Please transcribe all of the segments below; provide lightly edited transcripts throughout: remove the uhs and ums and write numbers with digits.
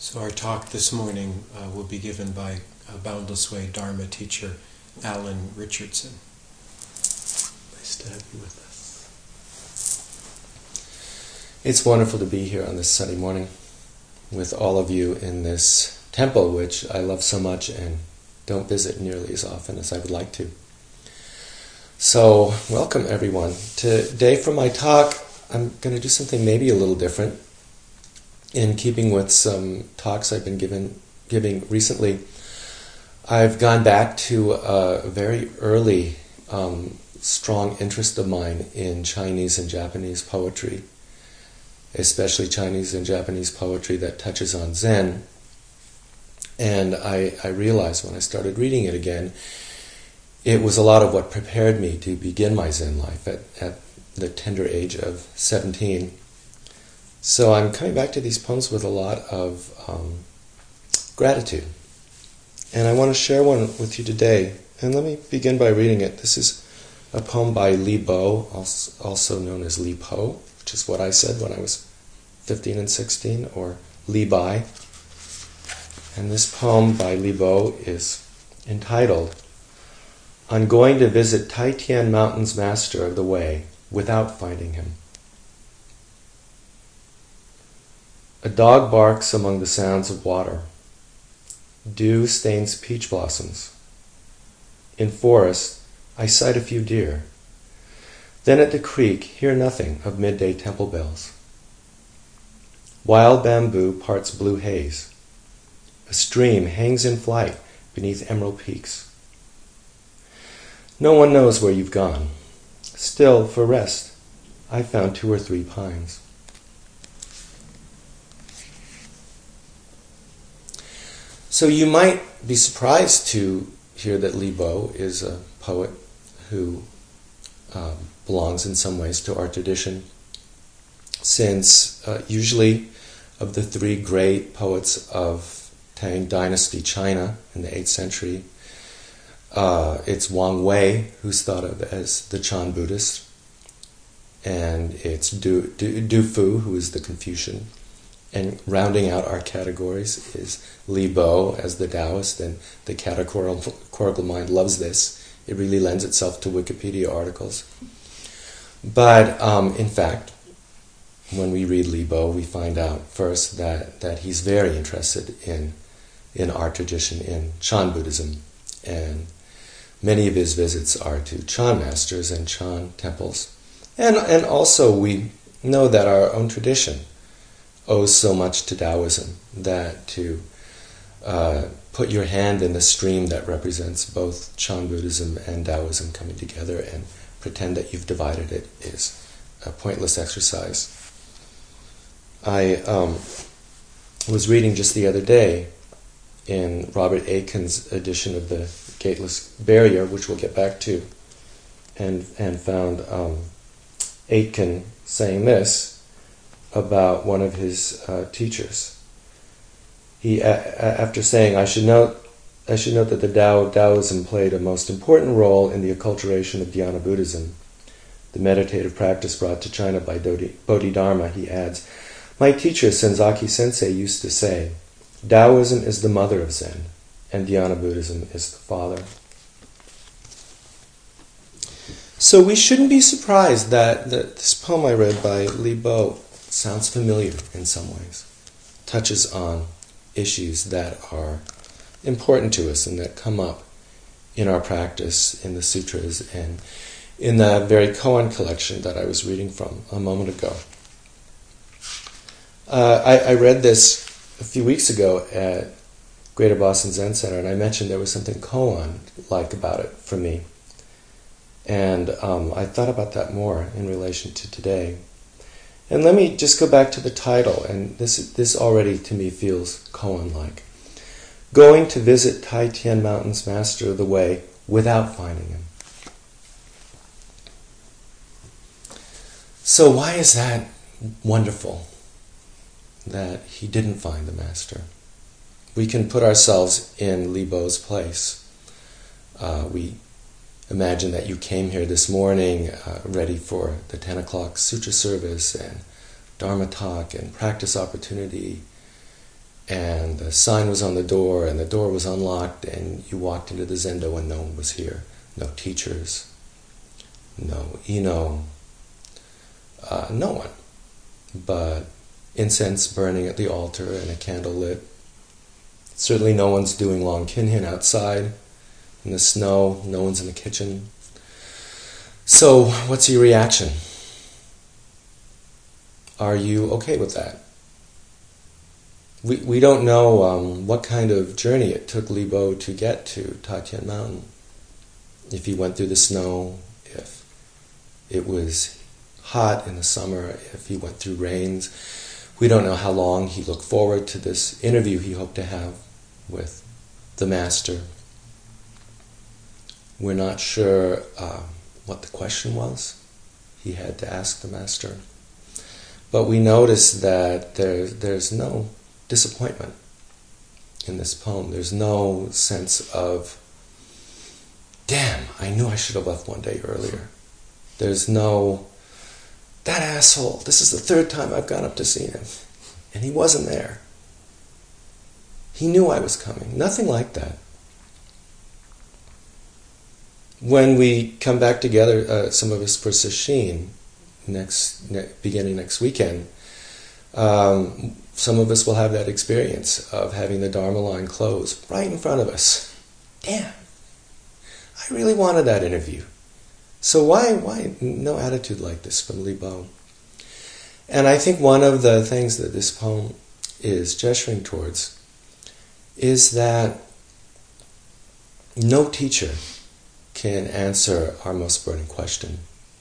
So our talk this morning will be given by Boundless Way Dharma teacher Alan Richardson. Nice to have you with us. It's wonderful to be here on this Sunday morning with all of you in this temple, which I love so much and don't visit nearly as often as I would like to. So, welcome everyone. Today for my talk, I'm going to do something maybe a little different in keeping with some talks I've been giving recently. I've gone back to a very early strong interest of mine in Chinese and Japanese poetry, especially Chinese and Japanese poetry that touches on Zen. And I realized when I started reading it again, it was a lot of what prepared me to begin my Zen life at the tender age of 17. So I'm coming back to these poems with a lot of gratitude. And I want to share one with you today. And let me begin by reading it. This is a poem by Li Bo, also known as Li Po, which is what I said when I was 15 and 16, or Li Bai. And this poem by Li Bo is entitled, "On going to visit Tai Tian Mountain's master of the way without finding him. A dog barks among the sounds of water. Dew stains peach blossoms. In forest, I sight a few deer. Then at the creek, hear nothing of midday temple bells. Wild bamboo parts blue haze. A stream hangs in flight beneath emerald peaks. No one knows where you've gone. Still, for rest, I found 2 or 3 pines." So you might be surprised to hear that Li Bo is a poet who belongs in some ways to our tradition, since usually of the 3 great poets of Tang Dynasty China in the 8th century, it's Wang Wei, who's thought of as the Chan Buddhist, and it's Du Fu, who is the Confucian. And rounding out our categories is Li Bo as the Taoist, and the categorical mind loves this. It really lends itself to Wikipedia articles. But in fact, when we read Li Bo, we find out first that he's very interested in our tradition, in Chan Buddhism, and many of his visits are to Chan masters and Chan temples. And also we know that our own tradition owes so much to Taoism, that to put your hand in the stream that represents both Chan Buddhism and Taoism coming together and pretend that you've divided it is a pointless exercise. I was reading just the other day in Robert Aitken's edition of The Gateless Barrier, which we'll get back to, and found Aitken saying this about one of his teachers. He, after saying, I should note that Taoism played a most important role in the acculturation of Dhyana Buddhism, the meditative practice brought to China by Bodhidharma, he adds, my teacher Senzaki Sensei used to say, Taoism is the mother of Zen, and Dhyana Buddhism is the father. So we shouldn't be surprised that this poem I read by Li Bo sounds familiar in some ways, touches on issues that are important to us and that come up in our practice, in the sutras, and in that very koan collection that I was reading from a moment ago. I read this a few weeks ago at Greater Boston Zen Center, and I mentioned there was something koan-like about it for me. And I thought about that more in relation to today. And let me just go back to the title, and this already to me feels koan-like. Going to visit Tai Tian Mountain's master of the way without finding him. So why is that wonderful, that he didn't find the master? We can put ourselves in Li Bo's place. We imagine that you came here this morning ready for the 10 o'clock sutra service and Dharma talk and practice opportunity, and and the sign was on the door, and the door was unlocked, and you walked into the zendo and no one was here. No teachers, no Ino, no one. But incense burning at the altar and a candle lit. Certainly no one's doing long kinhin outside in the snow. No one's in the kitchen. So what's your reaction? Are you okay with that? We don't know what kind of journey it took Libo to get to Tatian Mountain. If he went through the snow, if it was hot in the summer, if he went through rains. We don't know how long he looked forward to this interview he hoped to have with the Master. We're not sure what the question was he had to ask the Master. But we notice that there's no disappointment in this poem. There's no sense of, damn, I knew I should have left one day earlier. There's no, that asshole, this is the third time I've gone up to see him, and he wasn't there. He knew I was coming. Nothing like that. When we come back together, some of us for Sesshin, beginning next weekend, some of us will have that experience of having the Dharma line close right in front of us. Damn, I really wanted that interview. So why no attitude like this from Libo? And I think one of the things that this poem is gesturing towards is that no teacher can answer our most burning question.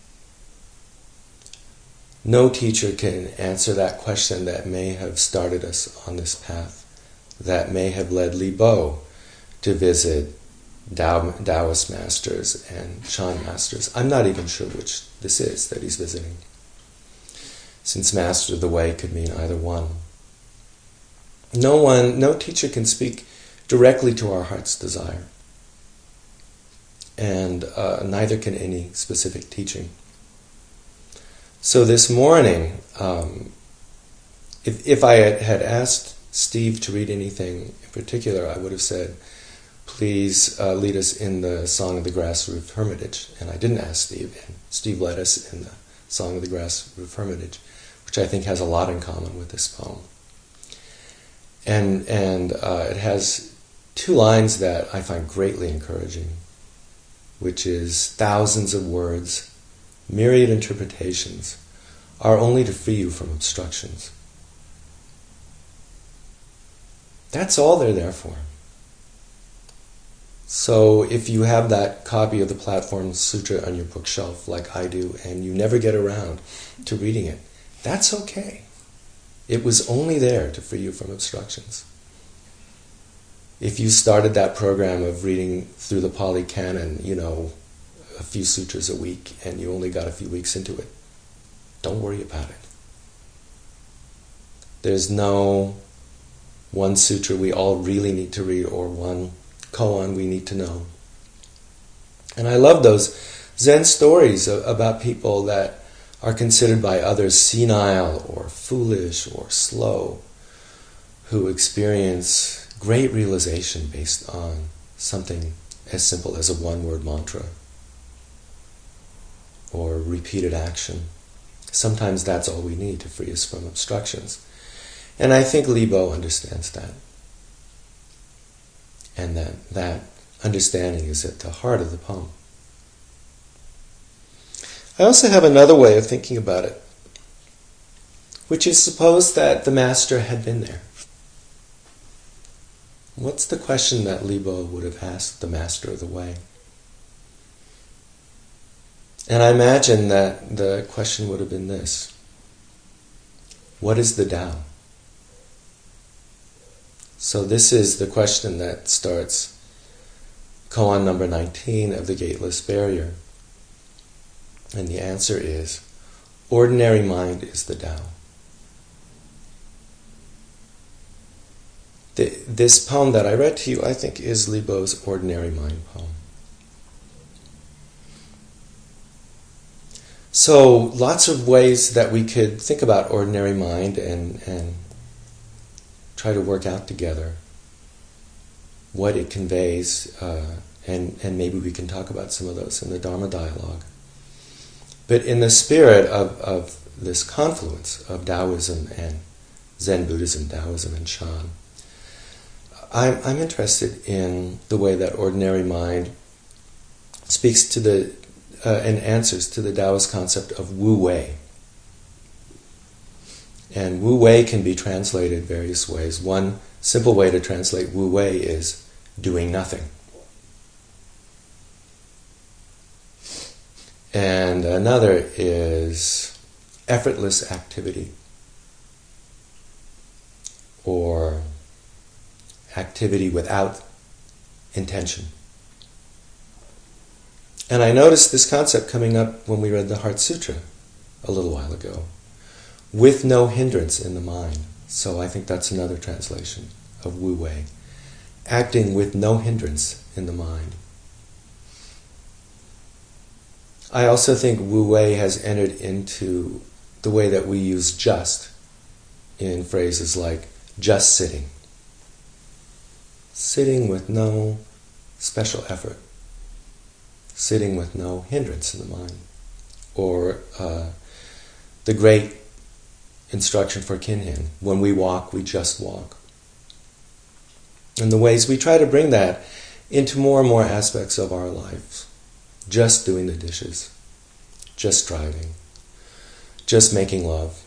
No teacher can answer that question that may have started us on this path, that may have led Libo to visit Taoist masters and Chan masters. I'm not even sure which this is that he's visiting, since master of the way could mean either one. No teacher can speak directly to our heart's desire, and neither can any specific teaching. So this morning, if I had asked Steve to read anything in particular, I would have said, please lead us in the Song of the Grass Roof Hermitage. And I didn't ask Steve, and Steve led us in the Song of the Grass Roof Hermitage, which I think has a lot in common with this poem. And it has two lines that I find greatly encouraging, which is, thousands of words, myriad interpretations, are only to free you from obstructions. That's all they're there for. So if you have that copy of the Platform Sutra on your bookshelf like I do, and you never get around to reading it, that's okay. It was only there to free you from obstructions. If you started that program of reading through the Pali Canon, a few sutras a week, and you only got a few weeks into it, don't worry about it. There's no one sutra we all really need to read, or one koan we need to know. And I love those Zen stories about people that are considered by others senile or foolish or slow, who experience great realization based on something as simple as a one-word mantra or repeated action. Sometimes that's all we need to free us from obstructions. And I think Libo understands that. And that understanding is at the heart of the poem. I also have another way of thinking about it, which is, suppose that the Master had been there. What's the question that Libo would have asked the Master of the Way? And I imagine that the question would have been this: what is the Tao? So this is the question that starts koan number 19 of the Gateless Barrier. And the answer is, ordinary mind is the Tao. This poem that I read to you, I think, is Libo's Ordinary Mind poem. So lots of ways that we could think about ordinary mind and try to work out together what it conveys, and maybe we can talk about some of those in the Dharma dialogue. But in the spirit of this confluence of Taoism and Zen Buddhism, Taoism and Shan, I'm interested in the way that ordinary mind speaks to the and answers to the Taoist concept of Wu Wei. And Wu Wei can be translated various ways. One simple way to translate Wu Wei is doing nothing. And another is effortless activity, or activity without intention. And I noticed this concept coming up when we read the Heart Sutra a little while ago. With no hindrance in the mind. So I think that's another translation of Wu Wei. Acting with no hindrance in the mind. I also think Wu Wei has entered into the way that we use just in phrases like just sitting. Sitting with no special effort. Sitting with no hindrance in the mind. Or the great instruction for Kinhin, when we walk, we just walk. And the ways we try to bring that into more and more aspects of our lives. Just doing the dishes, just driving, just making love.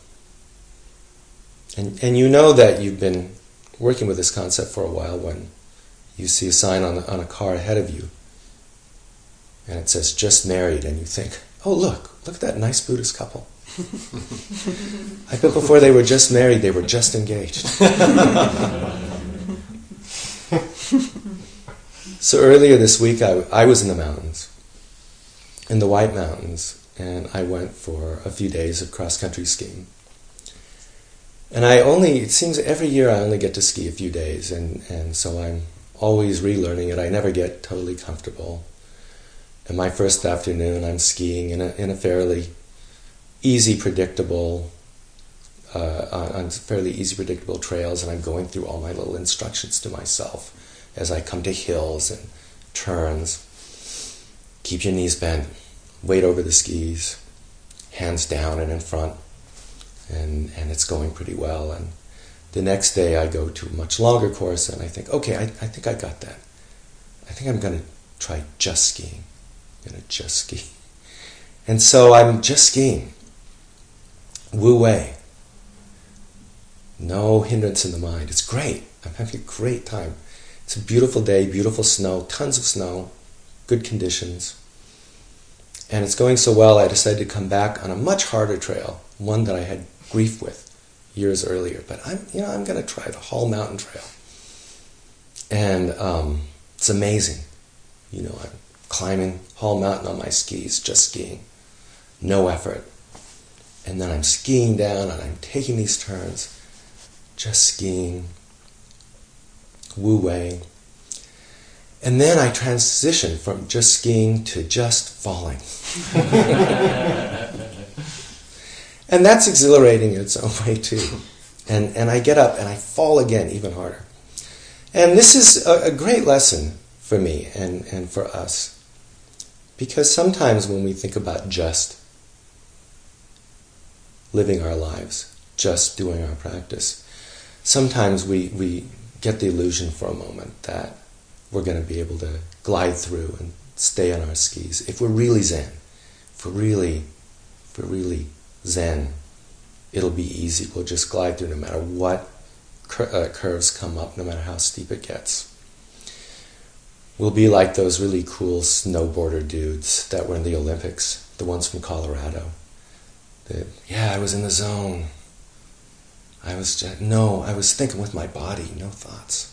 And you know that you've been working with this concept for a while when you see a sign on a car ahead of you and it says just married, and you think, oh look at that nice Buddhist couple. I bet before they were just married, they were just engaged. So earlier this week, I was in the mountains, in the White Mountains, and I went for a few days of cross-country skiing. And it seems every year I only get to ski a few days, and so I'm always relearning it. I never get totally comfortable. And my first afternoon, I'm skiing in a fairly easy, predictable, on fairly easy, predictable trails, and I'm going through all my little instructions to myself as I come to hills and turns. Keep your knees bent, weight over the skis, hands down and in front, and it's going pretty well. And the next day I go to a much longer course, and I think, okay, I think I got that. I think I'm going to try just skiing. I'm going to just ski. And so I'm just skiing. Wu Wei. No hindrance in the mind. It's great. I'm having a great time. It's a beautiful day, beautiful snow, tons of snow, good conditions. And it's going so well, I decided to come back on a much harder trail, one that I had grief with years earlier. But I'm going to try the Hall Mountain Trail. And it's amazing. I'm climbing Hall Mountain on my skis, just skiing. No effort. And then I'm skiing down and I'm taking these turns, just skiing, Wu Wei. And then I transition from just skiing to just falling. And that's exhilarating in its own way too. And I get up and I fall again even harder. And this is a great lesson for me and for us. Because sometimes when we think about just living our lives, just doing our practice, sometimes we get the illusion for a moment that we're going to be able to glide through and stay on our skis. If we're really Zen, if we're really Zen, it'll be easy. We'll just glide through no matter what curves come up, no matter how steep it gets. We'll be like those really cool snowboarder dudes that were in the Olympics, the ones from Colorado. I was in the zone. I was thinking with my body, no thoughts.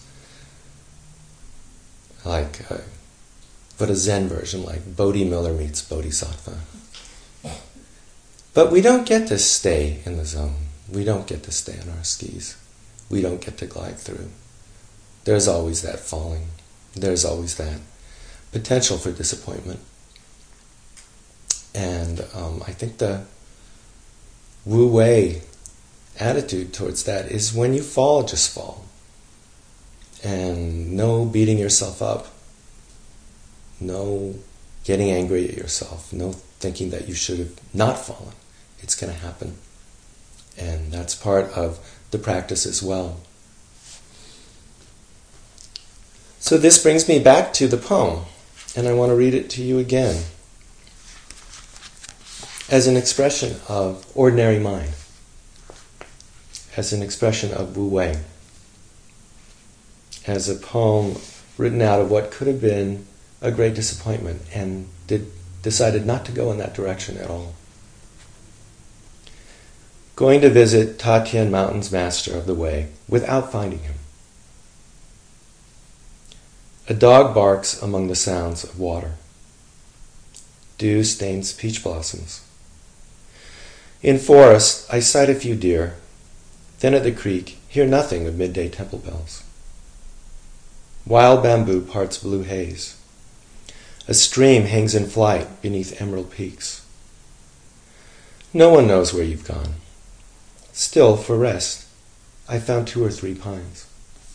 But a Zen version, like Bodhi Miller meets Bodhisattva. But we don't get to stay in the zone. We don't get to stay on our skis. We don't get to glide through. There's always that falling. There's always that potential for disappointment. And I think the Wu Wei attitude towards that is when you fall, just fall. No beating yourself up. No getting angry at yourself. No thinking that you should have not fallen. It's going to happen. And that's part of the practice as well. So this brings me back to the poem, and I want to read it to you again as an expression of ordinary mind, as an expression of Wu Wei, as a poem written out of what could have been a great disappointment and decided not to go in that direction at all. Going to visit Tatian Mountain's master of the way without finding him. A dog barks among the sounds of water. Dew stains peach blossoms. In forest, I sight a few deer. Then at the creek, hear nothing of midday temple bells. Wild bamboo parts blue haze. A stream hangs in flight beneath emerald peaks. No one knows where you've gone. Still, for rest, I found 2 or 3 pines.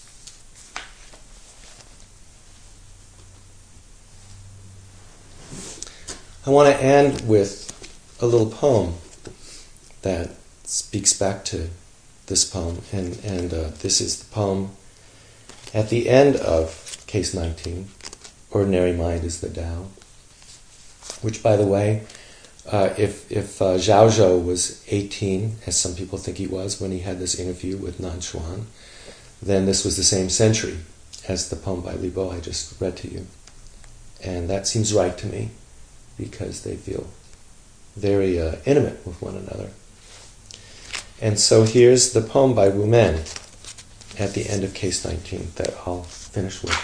I want to end with a little poem that speaks back to this poem, and this is the poem at the end of Case 19, Ordinary Mind is the Tao, which, by the way, if Zhao Zhou was 18, as some people think he was when he had this interview with Nan Xuan, then this was the same century as the poem by Li Bo I just read to you. And that seems right to me, because they feel very intimate with one another. And so here's the poem by Wu Men at the end of Case 19 that I'll finish with.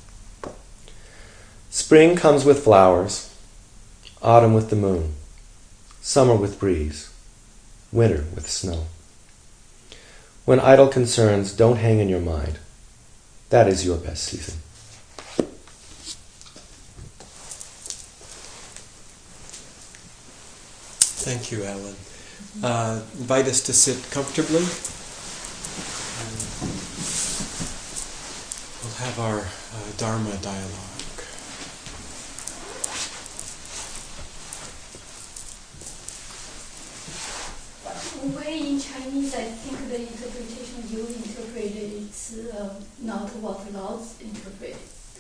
Spring comes with flowers, autumn with the moon, summer with breeze, winter with snow. When idle concerns don't hang in your mind, that is your best season. Thank you, Alan. Invite us to sit comfortably. We'll have our Dharma dialogue. Way in Chinese, I think the interpretation you interpreted is not what Laozi interpreted.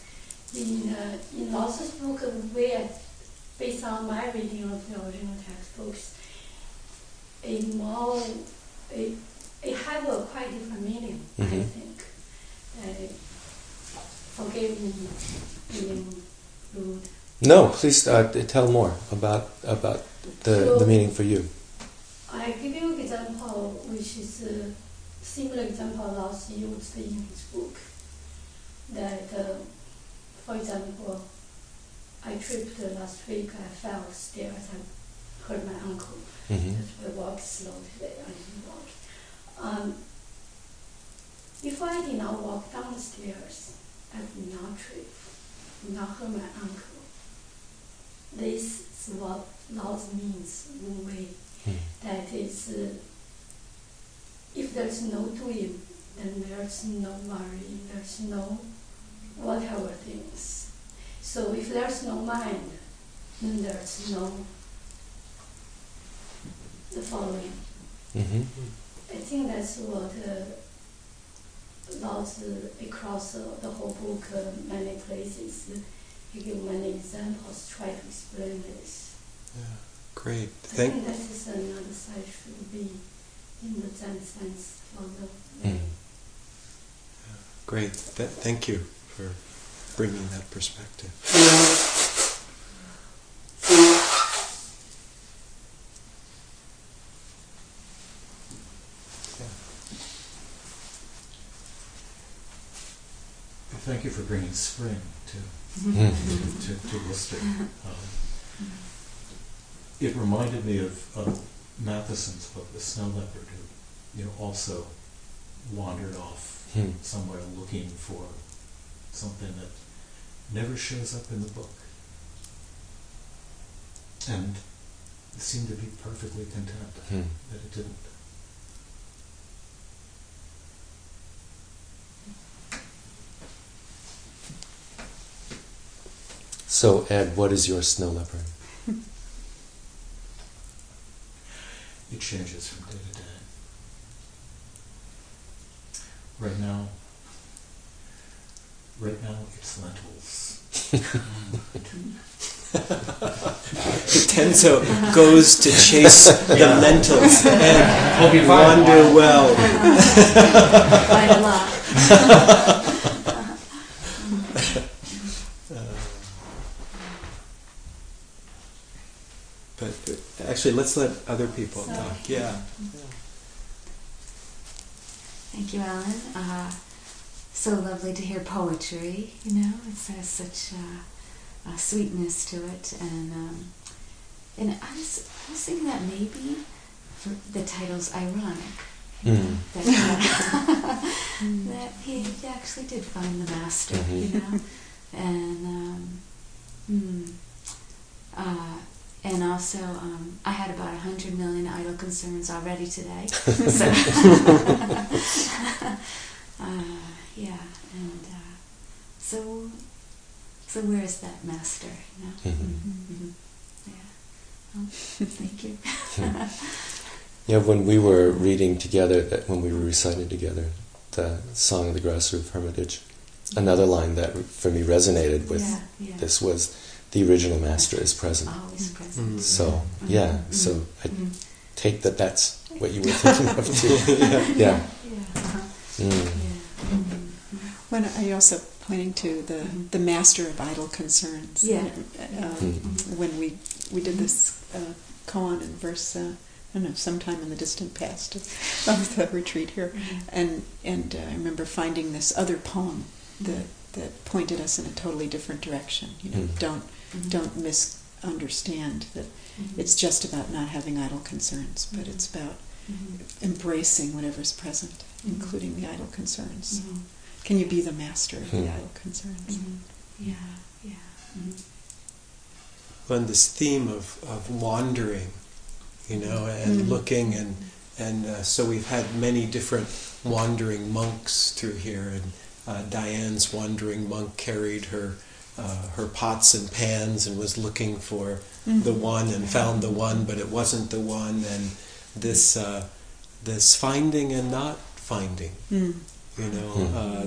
In Laozi's book, based on my reading of the original textbooks, it have a quite different meaning, I think. Forgive me being rude. No, please tell more about the meaning for you. I give you an example, which is a similar example Laozi used in his book. That, for example, I tripped last week, I fell stairs, I hurt my ankle. I walked slow today, I didn't walk. If I did not walk down the stairs, I would not trip, would not hurt my ankle. This is what Laozi means, Wu Wei. That is, if there's no doing, then there's no worry, there's no whatever things. So if there's no mind, then there's no the following. I think that's what Laozi, across the whole book, many places, he gives many examples, try to explain this. Yeah. Great. I think that is another side should be in the Zen sense for the way. Great. Thank you for bringing that perspective. Thank you for bringing spring to Worcester. It reminded me of Matheson's book, The Snow Leopard, who also wandered off somewhere looking for something that never shows up in the book, and seemed to be perfectly content that it didn't. So, Ed, what is your snow leopard? It changes from day to day. Right now it's lentils. Tenzo goes to chase the lentils and Hope you find wander one. well. Quite a lot. But actually, let's let other people talk. Yeah. Thank you, Alan. So lovely to hear poetry. You know, it has such a sweetness to it, and I was thinking that maybe for the title's ironic. That that he actually did find the master. You know, and also, I had about 100 million idle concerns already today. So, yeah, and so where is that master? You know? Yeah. Well, thank you. Yeah, when we were reading together, when we were reciting together the Song of the Grass Roof Hermitage, another line that for me resonated with this was, the original master is present. Always present. So, so I take that that's what you were thinking of too. Yeah. When are you also pointing to the master of idle concerns? Yeah. When we did this koan in verse, I don't know, sometime in the distant past of the retreat here, and I remember finding this other poem that pointed us in a totally different direction. You know, don't misunderstand that it's just about not having idle concerns, but it's about embracing whatever's present, including the idle concerns. Can you be the master of the idle concerns? On this theme of wandering, you know, and looking, and so we've had many different wandering monks through here, and Diane's wandering monk carried her pots and pans and was looking for the one and found the one, but it wasn't the one, and this finding and not finding, you know,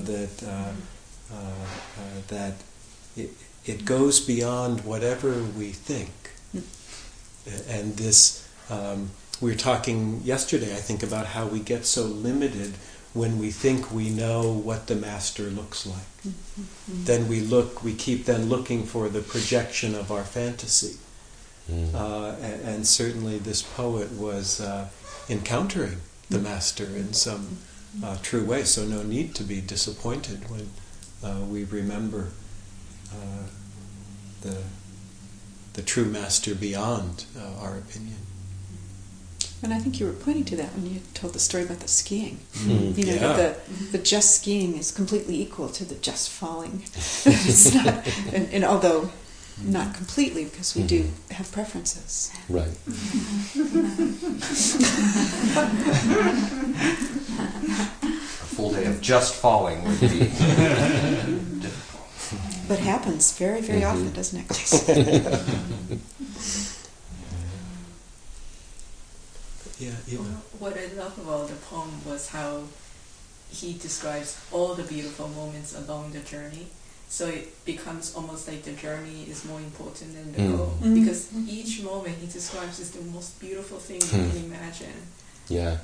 that it goes beyond whatever we think, and this we were talking yesterday, I think, about how we get so limited when we think we know what the master looks like. Then we keep then looking for the projection of our fantasy. And certainly this poet was encountering the master in some true way, so no need to be disappointed when we remember the true master beyond our opinion. And I think you were pointing to that when you told the story about the skiing. You know, that the just skiing is completely equal to the just falling. It's not, and although not completely, because we do have preferences. Right. A full day of just falling would be difficult. But happens very, very often, doesn't it? What I love about the poem was how he describes all the beautiful moments along the journey. So it becomes almost like the journey is more important than the goal. Because each moment he describes is the most beautiful thing you can imagine. Yeah.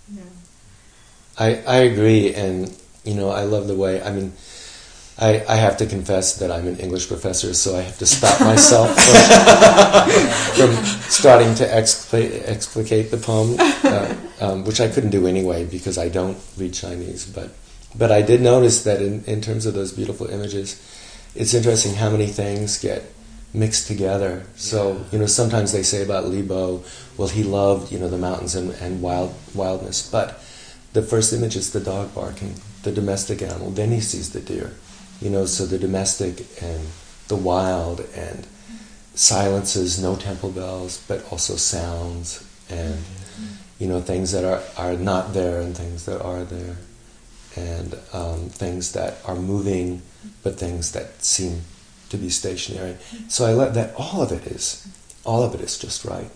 I agree, and you know, I love the way, I mean, I have to confess that I'm an English professor, so I have to stop myself from starting to explicate the poem, which I couldn't do anyway because I don't read Chinese. But I did notice that in terms of those beautiful images, it's interesting how many things get mixed together. So, you know, sometimes they say about Li Bo, well, he loved, you know, the mountains and wildness, but the first image is the dog barking, the domestic animal. Then he sees the deer. You know, so the domestic and the wild and silences, no temple bells, but also sounds and, you know, things that are not there and things that are there, and things that are moving, but things that seem to be stationary. So I let that. All of it is just right.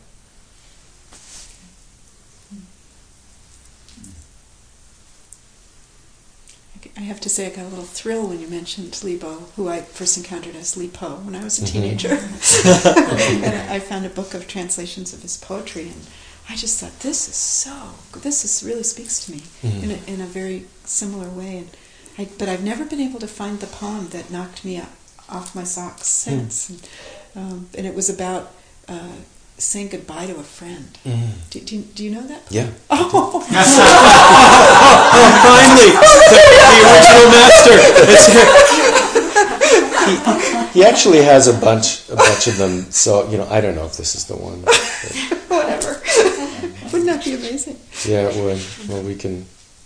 I have to say I got a little thrill when you mentioned Li Bo, who I first encountered as Li Po when I was a teenager. And I found a book of translations of his poetry, and I just thought, this really speaks to me in a very similar way. But I've never been able to find the poem that knocked me off my socks since. And it was about saying goodbye to a friend. Do you know that poem? Yeah. Oh! Finally, the original master. He actually has a bunch of them. So I don't know if this is the one. Whatever. Wouldn't that be amazing? Yeah, it would. Well, we can.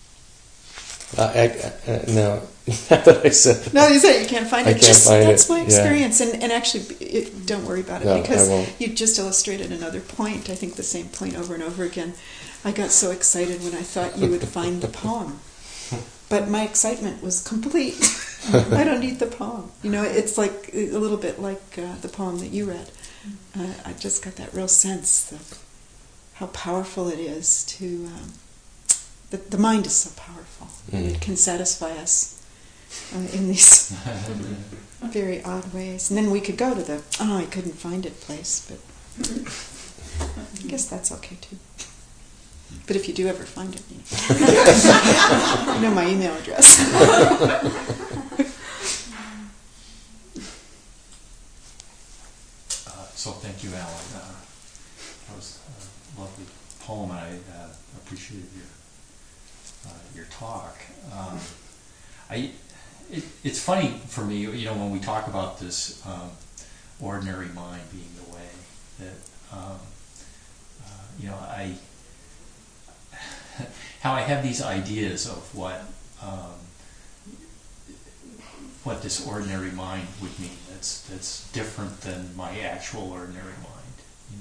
No, not that I said. No, you said you can't find it. That's my Yeah. experience, and actually, don't worry about it, No, because I won't. you just illustrated another point. I think the same point over and over again. I got so excited when I thought you would find the poem, but my excitement was complete. I don't need the poem. It's like a little bit like the poem that you read. I just got that real sense of how powerful it is to. The mind is so powerful. It can satisfy us in these very odd ways. And then we could go to I couldn't find it place, but I guess that's okay too. But if you do ever find it, you know my email address. So thank you, Alan. That was a lovely poem. I appreciated your talk. It's funny for me, when we talk about this ordinary mind being the way that, how I have these ideas of what this ordinary mind would mean. That's different than my actual ordinary mind.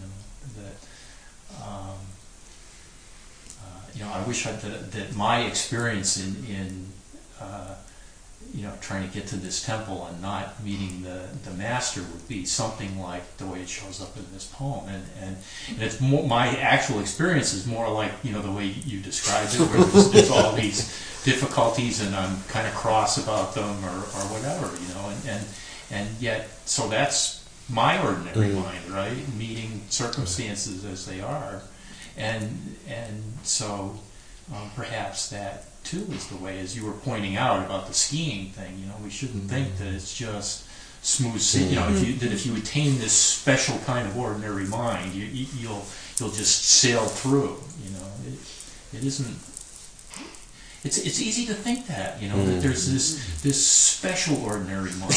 I wish that my experience in trying to get to this temple and not meeting the master would be something like the way it shows up in this poem, and it's more, my actual experience is more like the way you described it, where there's all these difficulties and I'm kind of cross about them or whatever, and yet so that's my ordinary mind, right? Meeting circumstances as they are. And so perhaps that too is the way, as you were pointing out about the skiing thing. We shouldn't think that it's just smooth sailing. If you attain this special kind of ordinary mind, you'll just sail through. It isn't. It's easy to think that that there's this special ordinary mind.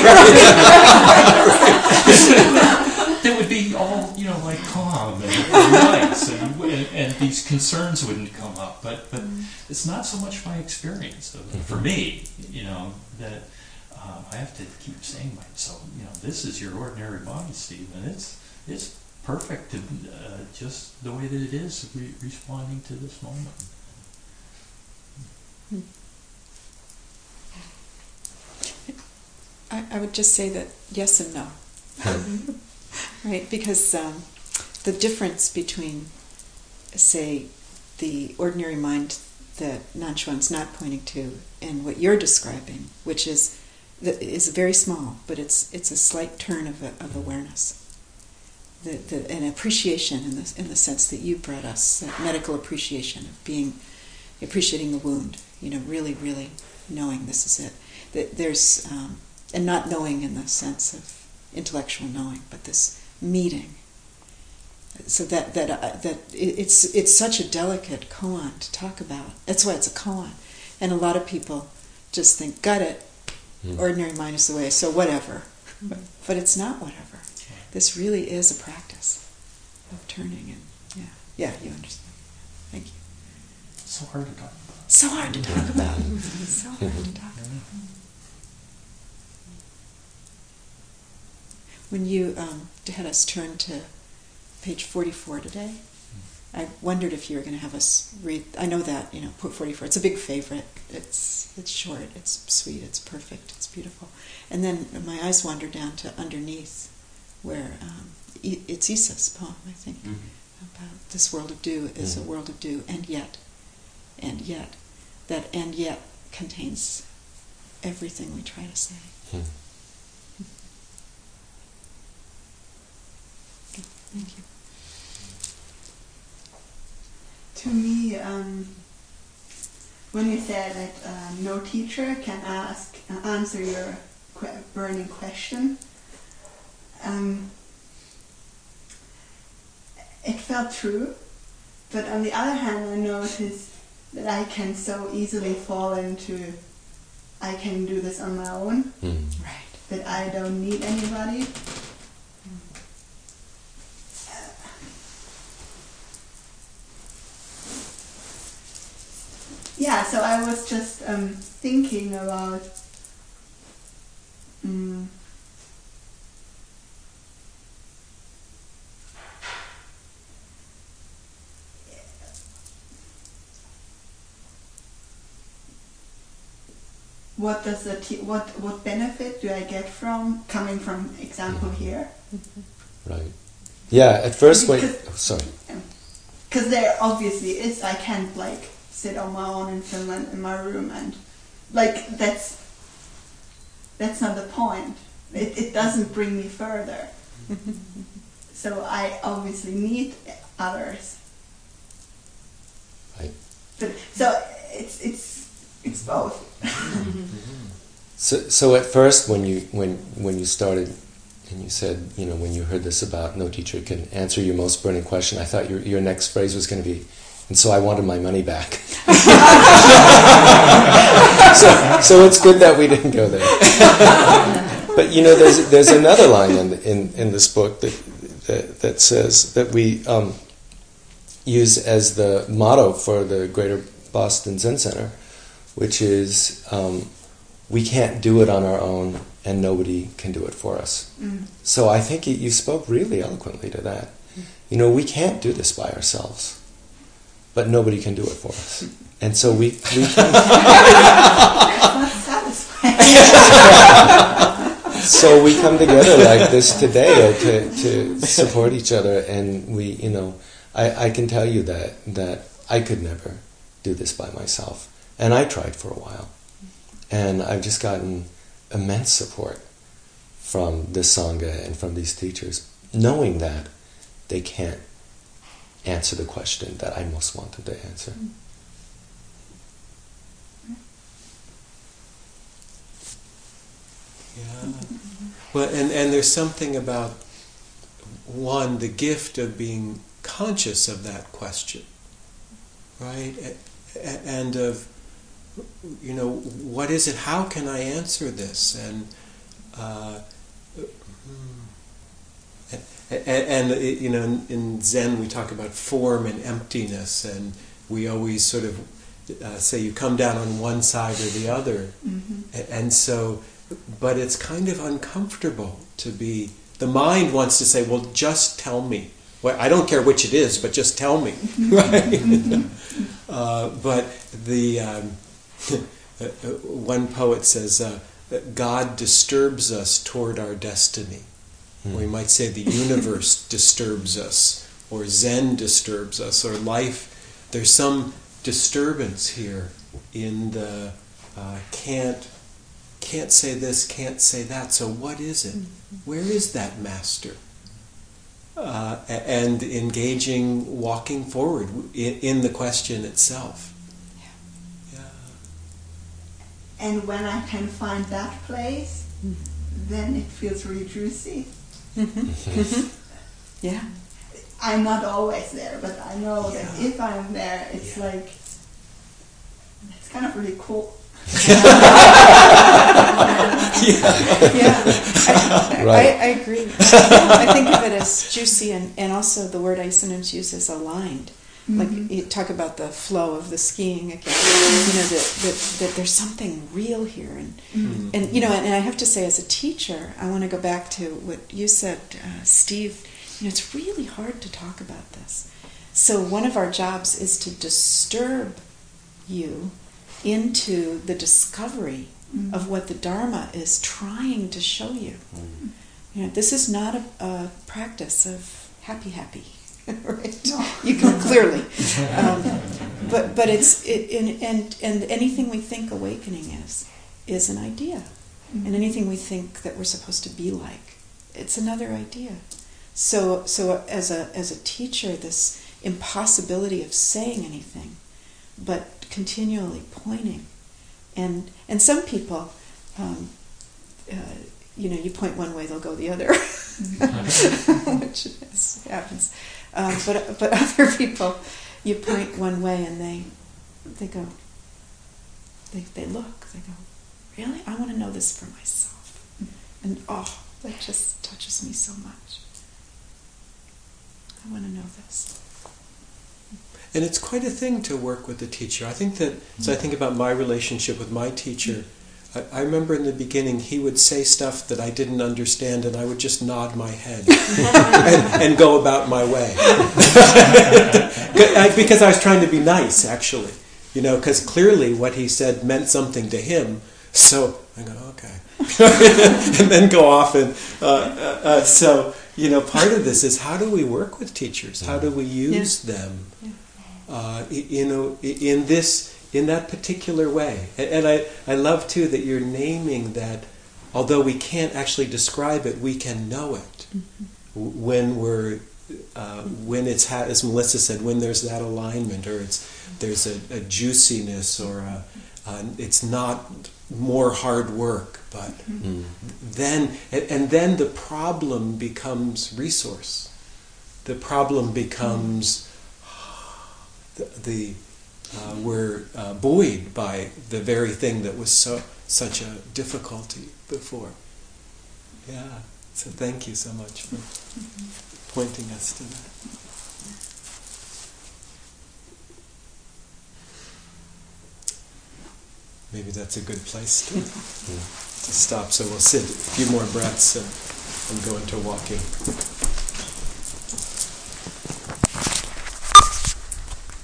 That would be all like calm and nice, and these concerns wouldn't come up. But it's not so much my experience for me. That I have to keep saying to myself, this is your ordinary mind, Steve, and it's perfect to just the way that it is, responding to this moment. I would just say that yes and no. Right? Because the difference between, say, the ordinary mind that Nanchuan's not pointing to and what you're describing, which is very small, but it's a slight turn of awareness. An appreciation in the sense that you brought us, that medical appreciation of appreciating the wound, really, really knowing this is it. That there's and not knowing in the sense of intellectual knowing, but this meeting. So that it's such a delicate koan to talk about. That's why it's a koan, and a lot of people just think, got it. Ordinary mind is the way, so whatever. But it's not whatever. This really is a practice of turning, and you understand. Thank you. It's so hard to talk about. So hard to talk about. So hard to talk about. When you had us turn to page 44 today, I wondered if you were going to have us read. I know that 44. It's a big favorite. It's short. It's sweet. It's perfect. It's beautiful. And then my eyes wander down to underneath, where it's Isa's poem, I think, about this world of dew is a world of dew, and yet, that and yet contains everything we try to say. Okay, thank you. To me, when you said that no teacher can answer your burning question, it felt true. But on the other hand, I noticed that I can so easily fall into, I can do this on my own. Right. That I don't need anybody. Yeah, so I was just thinking about what does what benefit do I get from coming from example here? Right. Yeah. At first, sorry. Because there obviously is, I can't like sit on my own in Finland in my room, and like that's not the point. It doesn't bring me further. So I obviously need others. Right. But so it's both. So at first, when you started and you said, when you heard this about no teacher can answer your most burning question, I thought your next phrase was going to be, and so I wanted my money back. so it's good that we didn't go there. But there's another line in this book that says that we use as the motto for the Greater Boston Zen Center, which is we can't do it on our own, and nobody can do it for us. So I think you spoke really eloquently to that. We can't do this by ourselves, but nobody can do it for us. And so we can. So we come together like this today to support each other, and we, I can tell you that I could never do this by myself, and I tried for a while, and I've just gotten immense support from this Sangha and from these teachers, knowing that they can't answer the question that I most want them to answer. Yeah. Well, and there's something about, one, the gift of being conscious of that question, right? And of, what is it? How can I answer this? And in Zen we talk about form and emptiness, and we always sort of say you come down on one side or the other, and so. But it's kind of uncomfortable to be. The mind wants to say, "Well, just tell me. Well, I don't care which it is, but just tell me." Right? But the one poet says, "God disturbs us toward our destiny." Or we might say the universe disturbs us, or Zen disturbs us, or life. There's some disturbance here in the can't say this, can't say that. So what is it? Where is that master? And engaging, walking forward in the question itself. Yeah. And when I can find that place, then it feels really juicy. Yeah. I'm not always there, but I know that if I'm there, it's like, it's kind of really cool. I agree. I think of it as juicy, and also the word I sometimes use is aligned. Like you talk about the flow of the skiing again. That there's something real here, and I have to say, as a teacher, I want to go back to what you said, Steve. It's really hard to talk about this. So one of our jobs is to disturb you into the discovery of what the Dharma is trying to show you. You know, this is not a practice of happy, right? No. You can clearly, but and anything we think awakening is an idea, and anything we think that we're supposed to be like, it's another idea. So as a teacher, this impossibility of saying anything, but continually pointing, and some people, you point one way, they'll go the other, which happens. But other people, you point one way and they go, they look, they go, really? I want to know this for myself. And that just touches me so much. I want to know this. And it's quite a thing to work with the teacher. I think that, as I think about my relationship with my teacher, I remember in the beginning he would say stuff that I didn't understand, and I would just nod my head and go about my way. Because I was trying to be nice, actually. Because clearly what he said meant something to him. So I go, okay. And then go off. And so, part of this is, how do we work with teachers? How do we use them in that particular way? And I love too that you're naming that, although we can't actually describe it, we can know it. When it's as Melissa said, when there's that alignment, or there's a juiciness, or it's not more hard work, but then the problem becomes resource. The problem becomes we're buoyed by the very thing that was such a difficulty before. Yeah. So thank you so much for pointing us to that. Maybe that's a good place to stop. So we'll sit a few more breaths and go into walking.